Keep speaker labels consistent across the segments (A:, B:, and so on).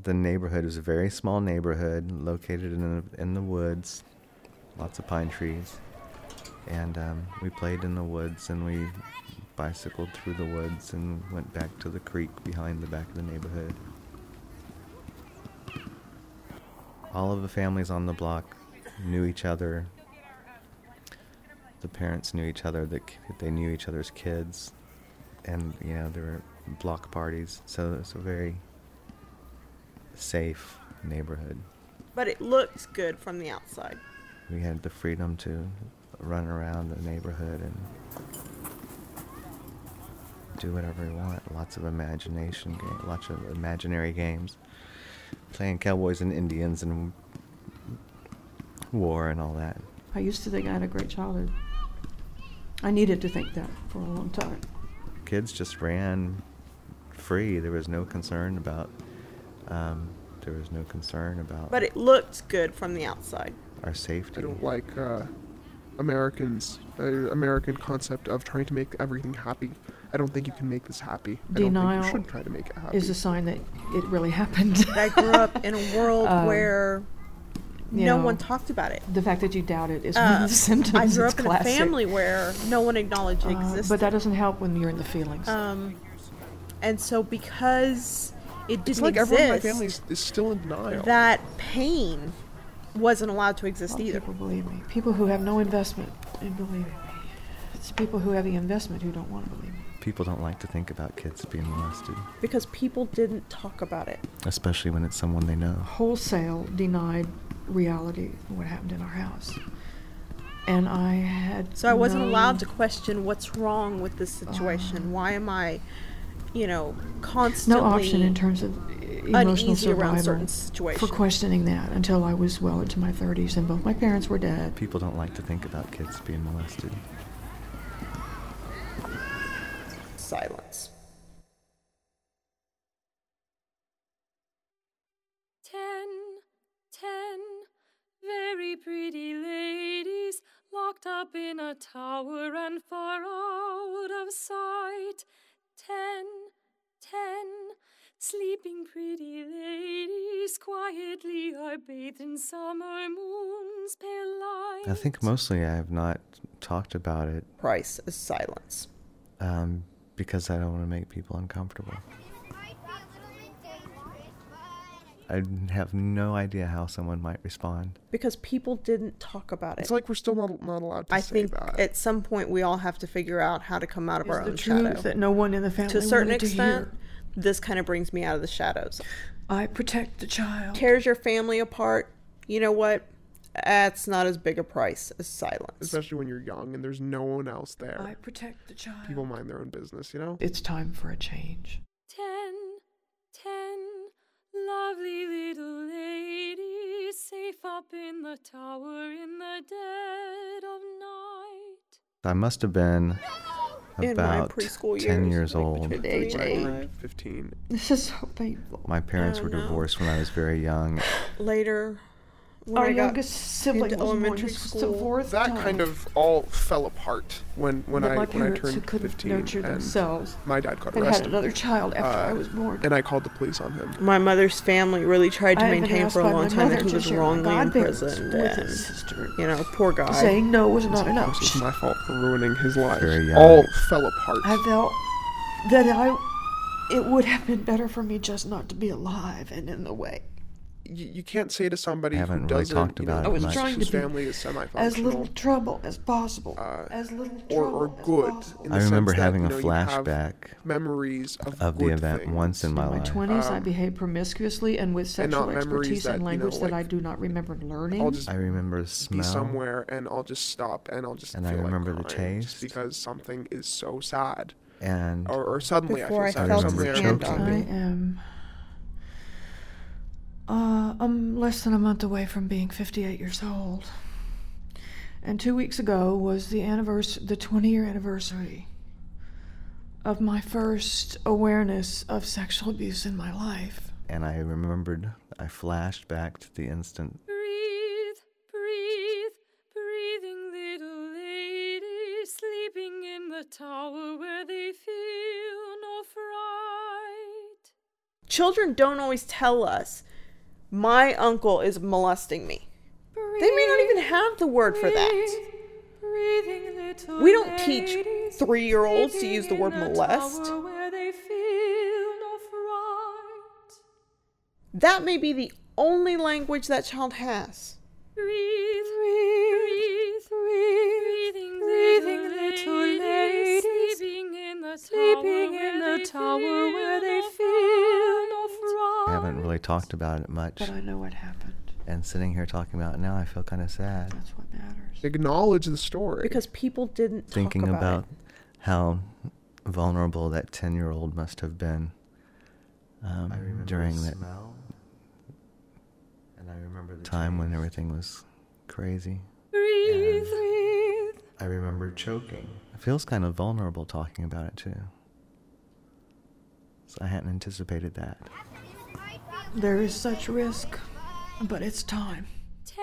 A: the neighborhood was a very small neighborhood located in the woods, lots of pine trees. And we played in the woods, and we bicycled through the woods and went back to the creek behind the back of the neighborhood. All of the families on the block knew each other. The parents knew each other, they knew each other's kids. And, there were block parties. So it's a very safe neighborhood.
B: But it looks good from the outside.
A: We had the freedom to run around the neighborhood and do whatever we want. Lots of lots of imaginary games. Playing cowboys and Indians and war and all that.
C: I used to think I had a great childhood. I needed to think that for a long time.
A: Kids just ran free. There was no concern about
B: But it looked good from the outside.
A: Our safety.
D: I don't like American concept of trying to make everything happy. I don't think you can make this happy.
C: Denial
D: I don't think you should try to make it happy.
C: is a sign that it really happened.
B: I grew up in a world where no one talked about it.
C: The fact that you doubt it is one of the symptoms.
B: I grew
C: It's
B: up in
C: classic.
B: a family where no one acknowledged it existed.
C: But that doesn't help when you're in the feelings.
B: And so because it didn't
D: it's like
B: exist,
D: everyone in my family is still in denial.
B: that pain wasn't allowed to exist either.
C: People believe me. People who have no investment in believing me. It's people who have the investment who don't want to believe me.
A: People don't like to think about kids being molested.
B: Because people didn't talk about it.
A: Especially when it's someone they know.
C: Wholesale denied reality of what happened in our house. And I had
B: So I wasn't allowed to question what's wrong with this situation. Why am I, constantly
C: no option in terms of emotional
B: uneasy around
C: survival
B: certain situations.
C: for questioning that until I was well into my 30s and both my parents were dead.
A: People don't like to think about kids being molested.
B: Silence.
E: 10, very pretty ladies locked up in a tower and far out of sight. 10, sleeping pretty ladies quietly are bathed in summer moon's pale light.
A: I think mostly I have not talked about it.
B: Price is silence.
A: Because I don't want to make people uncomfortable. I have no idea how someone might respond.
B: Because people didn't talk about it.
D: It's like we're still not allowed to
B: I
D: say
B: think
D: that.
B: at some point we all have to figure out how to come out of our
C: It's
B: own
C: the
B: shadow.
C: truth that no one in the family
B: To a certain
C: wanted
B: extent,
C: to hear.
B: this kind of brings me out of the shadows.
C: I protect the child.
B: Tears your family apart. You know what? That's not as big a price as silence.
D: Especially when you're young and there's no one else there.
C: I protect the child.
D: People mind their own business,
C: It's time for a change.
E: 10, lovely little ladies safe up in the tower in the dead of night.
A: I must have been
B: In my
A: about
B: preschool
A: 10
B: years,
A: years
B: like
A: old.
B: between age
D: Right,
B: 8.
D: 15.
C: This is so painful.
A: My parents were divorced when I was very young.
B: Later, when
C: Our
B: I got
C: youngest sibling
B: into
C: was born.
B: elementary
C: This was the
B: school,
C: fourth
D: That
C: time
D: kind of all fell apart when
C: that my
D: I
C: parents who
D: turned
C: couldn't
D: 15
C: nurture
D: and
C: themselves
D: my dad got
C: and had
D: arrested.
C: another child after I was born.
D: And I called the police on him.
B: my mother's family really tried to
C: I had been
B: maintain
C: asked
B: for a
C: by
B: long
C: my
B: time that
C: mother
B: he
C: to
B: was
C: share my
B: wrongly
C: godparents
B: imprisoned,
C: with
B: and
C: his sister.
B: poor guy.
C: Saying no was not
D: It was
C: enough.
D: just my fault for ruining his life.
A: Very young.
D: All fell apart.
C: I felt that it would have been better for me just not to be alive and in the way.
D: You can't say to somebody
A: I
D: who
A: haven't really
D: doesn't,
A: talked about
C: I
A: it
C: was
A: much.
C: trying
D: whose
C: to be
D: family is semi-functional.
C: as little trouble as possible. As little trouble
D: or
C: as
D: good.
C: possible.
D: In the
A: I remember
D: sense that,
A: having a
D: you have
A: flashback
D: memories
A: of
D: of
A: the
D: good
A: event
D: things.
A: once in my
C: In my
A: life.
C: 20s, I behaved promiscuously and with
D: and not
C: sexual
D: memories
C: expertise
D: that,
C: and
D: you know,
C: language that I
D: like,
C: do not remember learning.
D: I'll just
A: I remember the
D: be
A: smell.
D: somewhere and I'll just stop and I'll just
A: And I
D: feel like
A: remember the
D: crying
A: taste.
D: just because something is so sad.
A: And
D: Or suddenly
B: Before
D: I
B: I
D: feel sad.
B: felt
D: Suddenly
B: his
D: I
B: hand
D: remember
B: on
C: I
B: me.
C: am I'm less than a month away from being 58 years old. And 2 weeks ago was the 20-year anniversary of my first awareness of sexual abuse in my life.
A: And I flashed back to the instant.
E: Breathe, breathing little ladies sleeping in the tower where they feel no fright.
B: children don't always tell us, my uncle is molesting me. They may not even have the word for that. We don't teach 3-year-olds to use the word molest. That may be the only language that child has.
E: Breathing little ladies, sleeping in the tower where they feel no fright.
A: I haven't really talked about it much.
C: But I know what happened.
A: And sitting here talking about it now, I feel kind of sad.
C: That's what matters.
D: Acknowledge the story.
B: Because people didn't
A: Thinking
B: talk
A: about
B: it.
A: how vulnerable that 10-year-old must have been during that
F: smell, and I remember the
A: time when
F: taste.
A: everything was crazy.
E: Breathe.
F: I remember choking.
A: It feels kind of vulnerable talking about it too. So I hadn't anticipated that.
C: There is such risk, but it's time.
E: 10,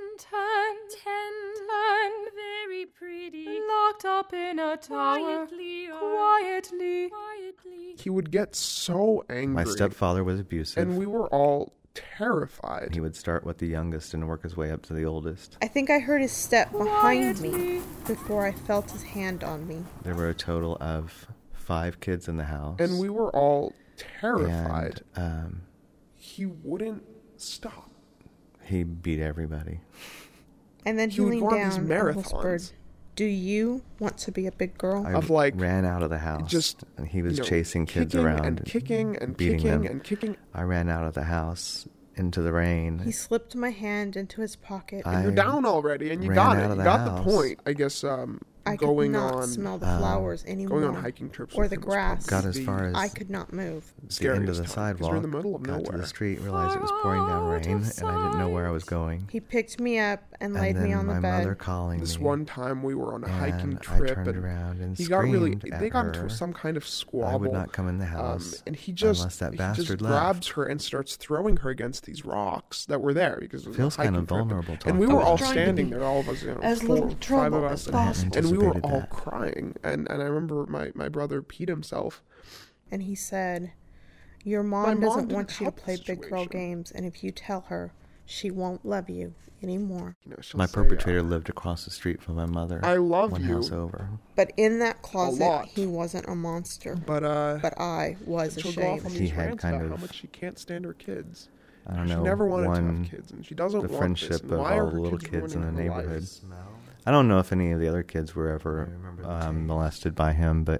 E: very pretty, locked up in a tower, quietly.
D: He would get so angry.
A: My stepfather was abusive.
D: And we were all terrified.
A: He would start with the youngest and work his way up to the oldest.
B: I think I heard his step behind me before I felt his hand on me.
A: There were a total of 5 kids in the house.
D: And we were all terrified.
A: And
D: He wouldn't stop.
A: he beat everybody.
B: And then
D: He
B: he
D: would
B: leaned
D: go on
B: down
D: these
B: and
D: marathons.
B: whispered, "Do you want to be a big girl?"
A: I
D: Of, like,
A: ran out of the house.
D: just,
A: and he was
D: you know,
A: chasing kids
D: kicking
A: around
D: and kicking and
A: beating
D: kicking
A: them.
D: and kicking.
A: I ran out of the house into the rain.
B: He slipped my hand into his pocket.
A: I
D: You're down already, and you
A: ran
D: got
A: out
D: it.
A: of
D: You
A: the
D: got the
A: house.
D: point. I guess
B: I could
D: going
B: not
D: on
B: smell the flowers anymore.
D: going on hiking trips
B: or
D: with
B: the
D: him was
B: grass.
A: got as
D: the
A: far as
B: I could not move.
A: the end
D: scariest
A: of the
D: time, 'cause
A: sidewalk,
D: you're in the middle of
A: got to
D: nowhere.
A: the street, realized it was pouring down rain, and I didn't know where I was going.
B: He picked me up and
A: And
B: laid
A: then
B: me on the
A: my
B: bed.
A: mother calling
D: This
A: me.
D: one time we were on a hiking
A: and
D: trip,
A: I turned
D: and
A: around and
D: he got really.
A: screamed at
D: They got
A: her.
D: into some kind of squabble.
A: I would not come in the house
D: and he just
A: unless that
D: he
A: bastard
D: just
A: left.
D: grabs her and starts throwing her against these rocks that were there because it was
A: Feels
D: a hiking
A: kind of
D: trip.
A: vulnerable
D: And we
A: talking
D: were all
A: about
C: Trying to
D: standing
C: be
D: there, all of us,
C: as
D: 4,
C: little
D: 5 of
C: trouble
D: us,
C: as possible.
D: and we were
A: anticipated
D: all
A: that.
D: crying. And I remember my brother peed himself.
B: And he said, "Your
D: My
B: mom
D: mom
B: doesn't
D: didn't
B: want you to
D: help the
B: play big girl
D: situation.
B: games, and if you tell her, she won't love you anymore."
D: You know, she'll
A: My
D: say,
A: perpetrator lived across the street from my mother.
D: I love
A: one
D: you.
A: house over.
B: But in that closet,
D: lot.
B: he wasn't a monster.
D: But
B: I was
D: she'll go off on
B: ashamed.
A: He
D: these
A: had
D: rants
A: kind
D: about how
A: of-
D: much she can't stand her kids.
A: I don't
D: She
A: know.
D: never wanted to
A: one,
D: have kids, and she doesn't
A: the
D: want
A: friendship
D: this. And
A: of
D: why
A: all
D: are
A: the
D: her
A: little
D: kids
A: kids in the
D: ruining her life?
A: neighborhood.
F: Smell.
A: I don't know if any of the other kids were ever
F: I remember the taste.
A: molested by him, but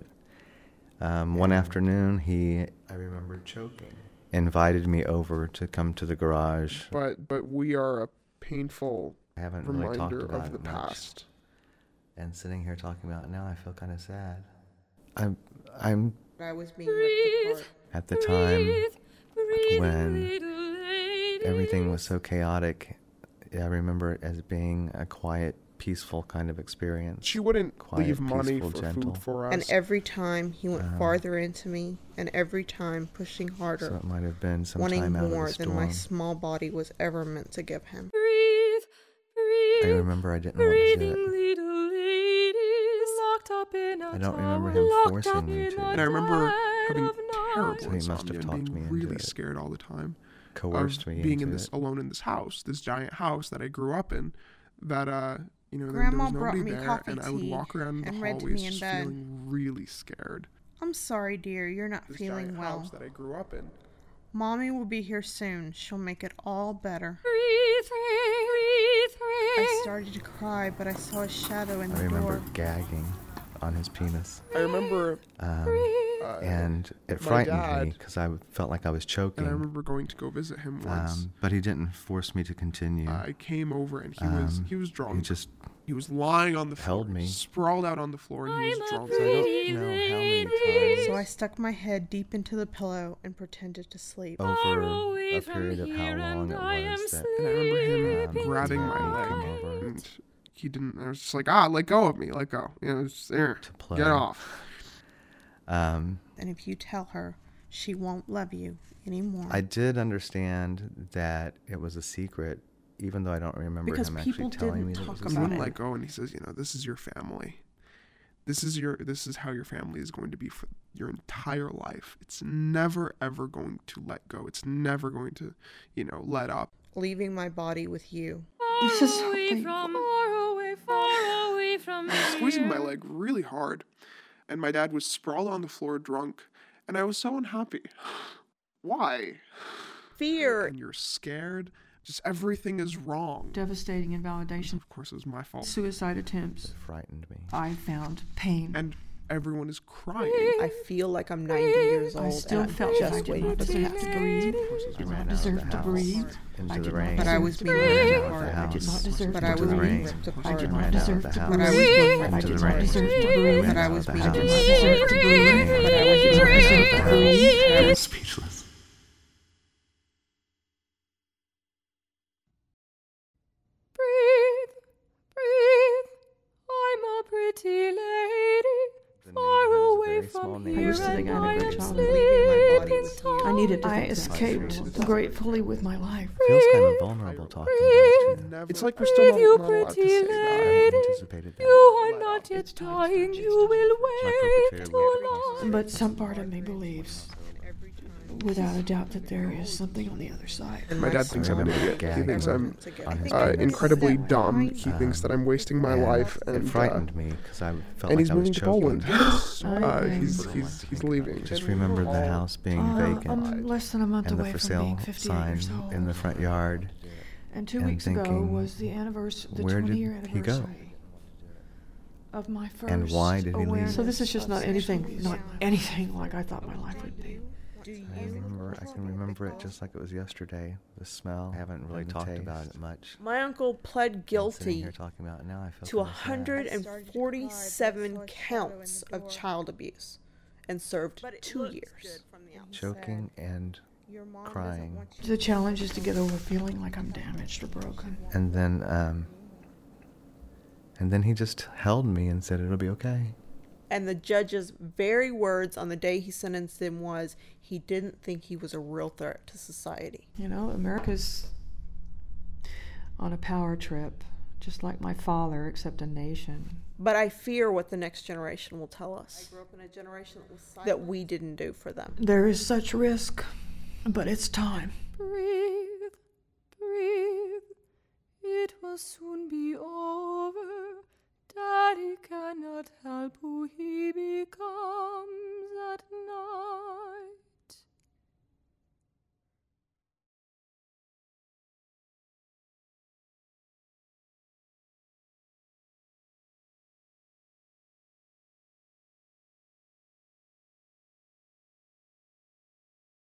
A: one afternoon he
F: I remember choking.
A: invited me over to come to the garage.
D: But we are a painful
A: I haven't really talked
D: reminder
A: about
D: of the
A: it much.
D: past.
A: And sitting here talking about it now, I feel kind of sad. I'm
B: I was being ripped apart.
A: at the time when everything was so chaotic. I remember it as being a quiet, peaceful kind of experience.
D: She wouldn't
A: Quiet,
D: leave money
A: peaceful,
D: for
A: gentle.
D: food for us.
B: And every time he went farther into me, and every time pushing
A: So
B: harder,
A: it might have been some
B: wanting
A: time out of
B: more
A: the
B: than my
A: storm.
B: small body was ever meant to give him.
A: I remember I didn't want to do it.
E: Little ladies, locked up in a
A: I don't remember
E: tower,
A: him
E: locked
A: forcing
E: up
A: me
E: in
A: to.
E: a
D: And I remember
E: den
D: having
E: of
D: terrible
A: So he must have
D: insomnia
A: talked
D: and
A: me
D: being
A: into
D: really
A: it.
D: scared all the time.
A: Coerced
D: of
A: me
D: being
A: into
D: in this
A: it.
D: alone in this house, this giant house that I grew up in. That you know, there
B: Grandma
D: was
B: brought
D: nobody
B: me
D: there,
B: coffee
D: and I would
B: tea
D: walk around the
B: and read to
D: hallways
B: me in
D: just
B: bed.
D: feeling really scared.
B: I'm sorry, dear, you're not
D: This
B: feeling
D: giant
B: well.
D: house that I grew up in.
B: Mommy will be here soon. She'll make it all better.
E: Breathe.
B: I started to cry, but I saw a shadow in
A: I
B: the
A: remember
B: door.
A: gagging on his penis.
D: I remember,
A: And it
D: my
A: frightened me
D: dad-
A: because I felt like I was choking.
D: and I remember going to go visit him once.
A: But he didn't force me to continue.
D: I came over and he was drunk.
A: He just
D: He was lying on the floor,
A: held me.
D: sprawled out on the floor, and he was
E: I'm a
D: drunk.
A: I
E: pretty
A: don't know how many
E: lady.
A: times
B: So I stuck my head deep into the pillow and pretended to sleep.
A: over
E: Far away
A: a
E: from
A: period of how
E: here
A: long
E: and I
A: it
E: am
A: was that
D: And I remember him
E: sleeping
D: grabbing my
A: tight.
D: leg,
A: Come over.
D: and he didn't. I was just like, let go of me, let go. You know, just there,
A: to play.
D: get off.
B: And if you tell her, she won't love you anymore.
A: I did understand that it was a secret, even though I don't remember
B: Because
A: him
B: people
A: actually telling me
B: didn't
A: that it was
B: talk
A: a
D: He
B: about
A: secret.
D: wouldn't
B: it.
D: let go, and he says, you know, this is your family. This is how your family is going to be for your entire life. It's never ever going to let go. It's never going to, let up.
B: Leaving my body with you.
C: This is
E: Far away
C: something.
E: from, far away from
D: I was squeezing my
E: here.
D: leg really hard, and my dad was sprawled on the floor drunk, and I was so unhappy. Why?
B: Fear.
D: And you're scared. Just everything is wrong.
C: Devastating invalidation.
D: Of course, it was my fault.
C: Suicide attempts.
A: It frightened me.
C: I found pain.
D: And everyone is crying.
B: I feel like I'm 90 years old.
C: I still
B: and I'm
C: felt that I
B: just
C: did
B: waiting
C: not
B: for the
C: deserve
B: past.
C: to breathe.
A: I
C: did
A: ran
C: not
A: out of
C: deserve
A: the
C: to
A: house
C: breathe.
A: into
C: I
A: the
C: did
A: rain.
C: not
B: But I
C: deserve
B: was
C: to
B: being
C: breathe.
B: ripped
A: Ran out of
B: apart.
A: the
C: I did
A: house
C: not deserve
B: But
C: to
B: I was
A: into the
B: being
A: rain.
B: ripped
C: I
B: apart.
C: did
A: Ran
C: not
A: out
C: deserve
A: of the
C: to
A: house
B: But I was
C: breathe.
B: being
C: I
B: ripped
C: did
A: into the
C: not
B: apart.
A: rain.
C: deserve to breathe.
B: But I was
A: Ran
B: being
A: out of the
C: I
A: house.
C: did not deserve to breathe.
B: But I was
A: Ran
B: being
A: out of
B: ripped
A: the
B: apart.
A: house.
F: I'm speechless.
E: Breathe, breathe. I'm a pretty lady.
A: The
E: Far
A: neighborhood is a
E: away
A: very small
E: from
A: neighborhood.
E: here,
C: used to think
E: and
C: I
E: I
C: had a
E: am
C: great childhood.
B: Leaving my body
E: sleeping
B: with you.
C: I needed to. I
A: Different
C: escaped
A: situations.
C: gratefully with my life.
A: Feels kind of vulnerable talking about it too.
D: It's like we're still
E: Breathe, you
D: not allowed to
E: pretty
D: say
A: I
D: that.
A: hadn't anticipated
E: You
A: that.
E: are not yet
C: It's time to
E: dying.
C: start
E: You will wait
A: perpetrator
E: too
A: will
E: long.
C: But some part of me believes, without a doubt, that there is something on the other side.
D: My dad thinks I'm an
A: remember
D: idiot. He
A: gagging
D: thinks I'm
A: on his
D: incredibly dumb. He thinks that I'm wasting my
A: And
D: life,
A: it
D: and
A: frightened me because I felt
D: and
A: like
D: he's
A: I was
D: moving to
A: choking.
D: Poland. He's leaving.
A: Just remember the house being vacant
C: I'm less than a month
A: and the
C: away
A: for
C: from being
A: sale
C: 58
A: sign
C: years old.
A: in the front yard.
C: And 2
A: and
C: weeks ago
A: thinking,
C: was the anniversary, the
A: where
C: 20-year
A: did he go?
C: anniversary of my first
A: And why did he leave?
C: awareness. So this is just not anything like I thought my life would be.
A: I can remember it just like it was yesterday. The smell. I haven't really talked about it much.
B: My uncle pled
A: I'm sitting
B: guilty
A: here talking about it now. I feel
B: to
A: kinda sad.
B: 147 counts of child abuse and served 2 years.
A: Choking and crying.
C: The challenge is to get over feeling like I'm damaged or broken.
A: And then he just held me and said it'll be okay.
B: And the judge's very words on the day he sentenced him was, he didn't think he was a real threat to society.
C: You know, America's on a power trip, just like my father, except a nation.
B: But I fear what the next generation will tell us. I grew up in a generation that we didn't do for them.
C: There is such risk, but it's time.
E: Breathe, breathe. It will soon be over. Daddy cannot help who he becomes at night.